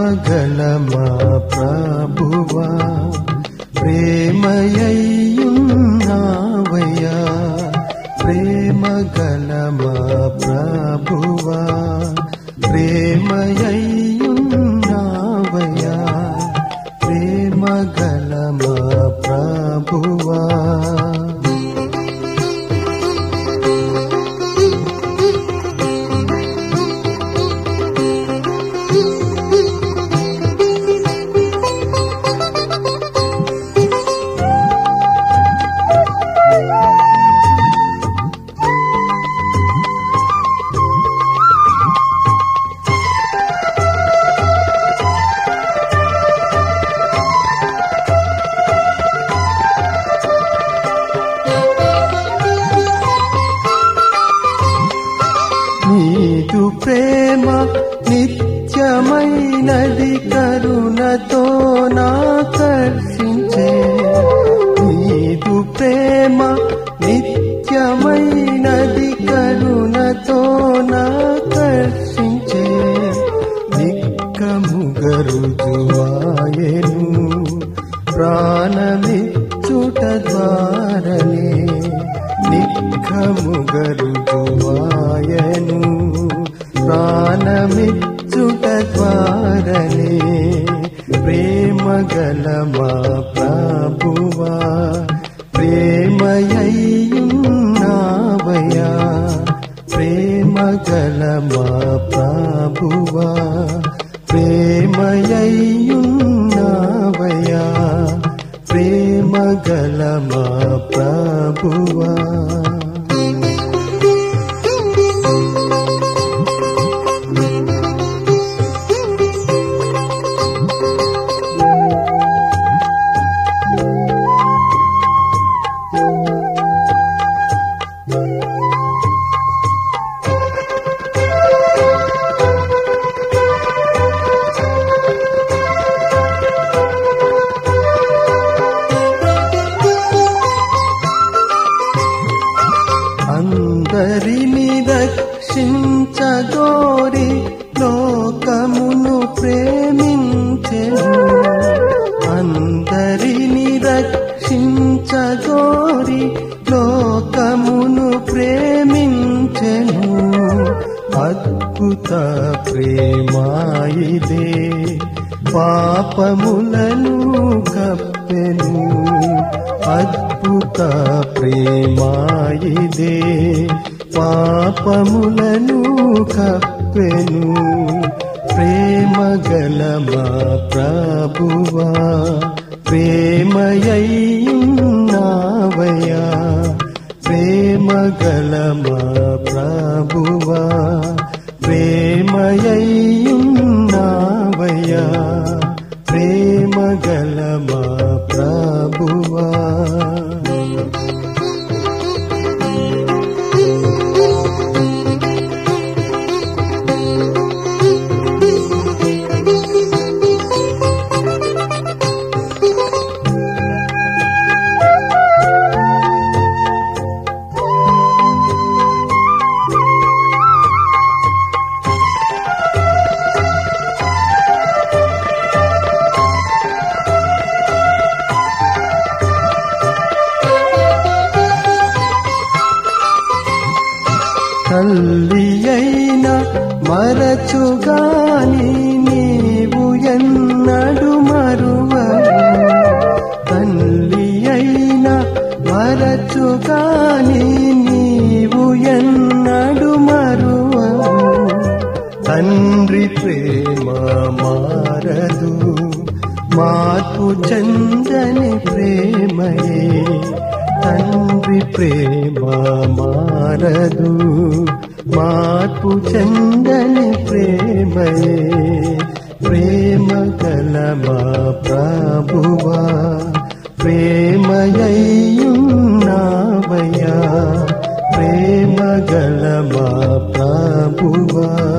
గల మా ప్రభువా ప్రేమయ్యున్నావయ్యా, ప్రేమ గల మా ప్రభువా ప్రేమయ్యున్నావయ్యా, ప్రేమ గల మా ప్రభువా. నీదు ప్రేమ నిత్యమైనది, కరుణతో నాకర్షించే. నీదు ప్రేమ నిత్యమైనది, కరుణతో నాకర్షించే. నిక్కముగరుజువాయెను ప్రాణమిచ్చుట ద్వారనే, నిక్కముగరుజువాయెను ప్రాణమిచ్చుట ద్వారనే. ప్రేమ గల మా ప్రభువా ప్రేమయ్యున్నావయ్యా, ప్రేమ గల మా ప్రభువా ప్రేమయ్యున్నావయ్యా, ప్రేమ గల మా ప్రభువా. అందరిని రక్షించగోరి లోకమును ప్రేమించెను, అందరిని రక్షించగోరి లోకమును ప్రేమించెను. అద్భుత ప్రేమాయిదే పాపములను కప్పెను, అద్భుత ప్రేమాయిదే పాపములను కప్పెను. ప్రేమ గల మా ప్రభువా ప్రేమయ్యున్నావయ్యా, ప్రేమ గల మా ప్రభువా ప్రేమయ్యున్నావయ్యా, ప్రేమ గల మా ప్రభువా. తల్లి అయినా మరచుగాని నీవు ఎన్నడు మరువవు, తల్లి అయినా మరచుగాని నీవు ఎన్నడు మరువవు. తండ్రి ప్రేమ మారదు, మార్పు చెందని ప్రేమయే. తండ్రి ప్రేమ మారదు, మార్పు చెందని ప్రేమయే. ప్రేమ గల మా ప్రభువా ప్రేమయ్యున్నావయ్యా, ప్రేమ గల మా ప్రభువా.